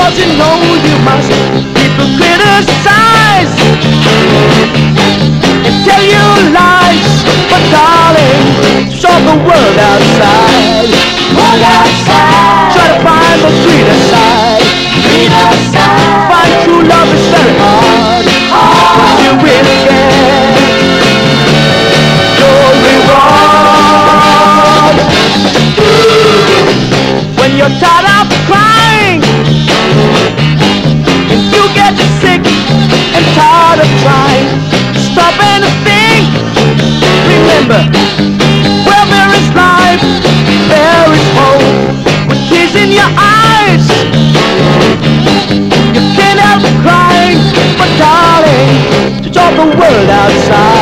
'cause you know you must. People criticize and tell you lies, but darling, show the world outside. World outside. Try to find the sweeter side. Sweeter side. Find true love is very hard. But you will get your reward. When you're tired of crying, if you get sick and tired of trying, stop and think. Remember, where there is life, there is hope. With tears in your eyes, you can't help crying, but darling, to show the world outside.